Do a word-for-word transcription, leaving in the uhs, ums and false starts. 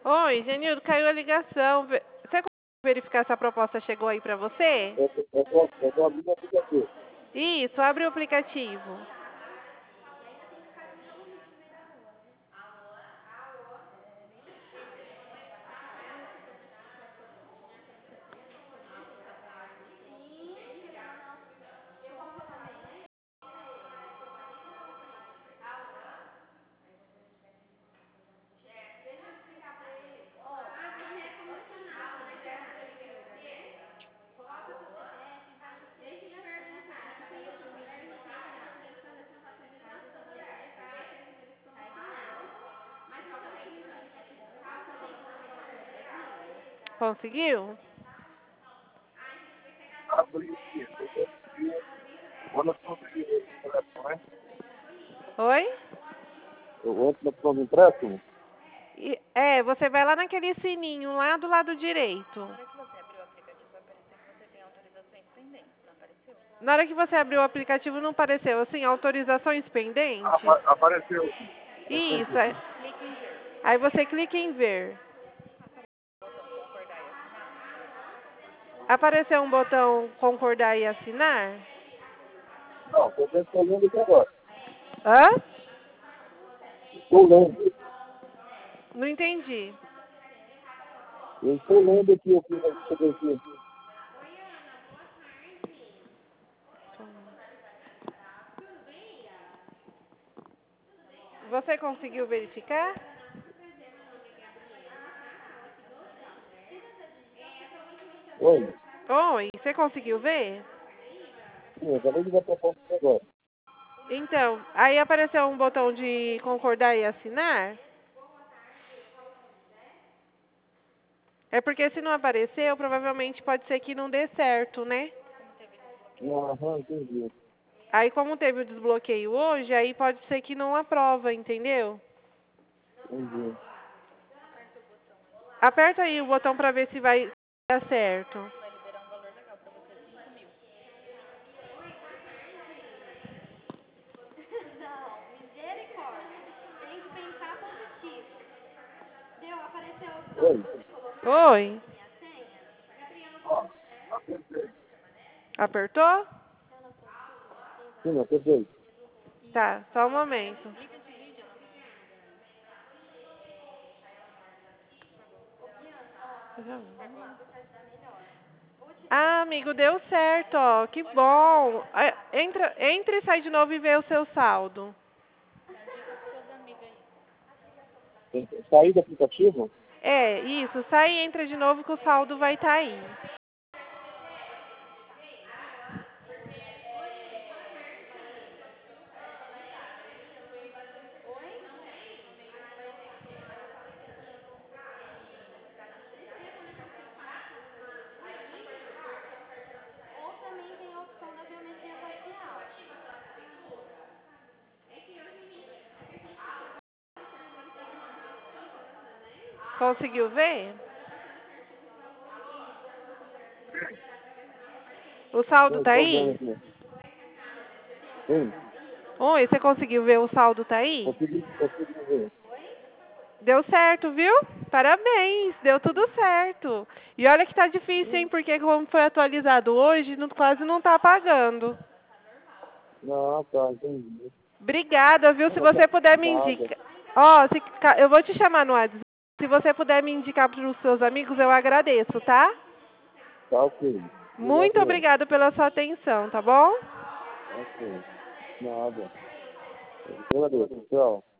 Oi, Genildo, caiu a ligação. Ve- Você consegue verificar se a proposta chegou aí pra você? Eu eu tô, eu tô abrindo o aplicativo. Isso, abre o aplicativo. Conseguiu? Abri aqui. Eu consegui. Quando eu consegui o empréstimo, né? Oi? Eu entro na opção do empréstimo. E- é, você vai lá naquele sininho lá do lado direito. Na hora que você abriu o aplicativo não apareceu assim, autorizações pendentes? Apa- apareceu. Apareceu Isso, aqui. é. Aí você clica em ver. Apareceu um botão concordar e assinar? Não, eu estou lendo aqui agora. Hã? Estou lendo. Não entendi. Eu estou lendo aqui o que vai chegar aqui. Você conseguiu verificar? Oi. Oi, você conseguiu ver? Sim, eu acabei de ver a proposta aqui agora. Então, aí apareceu um botão de concordar e assinar? É porque se não apareceu, provavelmente pode ser que não dê certo, né? Aham, entendi. Aí como teve o desbloqueio hoje, aí pode ser que não aprova, entendeu? Entendi. Aperta aí o botão pra ver se vai dar certo. Oi. Oi? Ó, apertei. Apertou? Sim, apertei. Tá, só um momento. Ah, amigo, deu certo, ó. Que bom. Ah, Entra, entra e sai de novo e vê o seu saldo. Tem que sair do aplicativo? É, isso. Sai e entra de novo que o saldo vai estar aí. Conseguiu ver? O saldo Sim, tá estou vendo aí? aqui. Sim, Oi, você conseguiu ver o saldo tá aí? consegui, consegui ver. Deu certo, viu? Parabéns, deu tudo certo. E olha que tá difícil, hein? Porque como foi atualizado hoje, não- quase não tá pagando. Não, tá, entendi. Obrigada, viu? Se Não, tá, você puder me nada. indicar. Ó, se ca- eu vou te chamar no WhatsApp. Se você puder me indicar para os seus amigos, eu agradeço, tá? Tá ok. Muito Obrigado. obrigada pela sua atenção, tá bom? Ok. Nada. Eu agradeço. Tchau.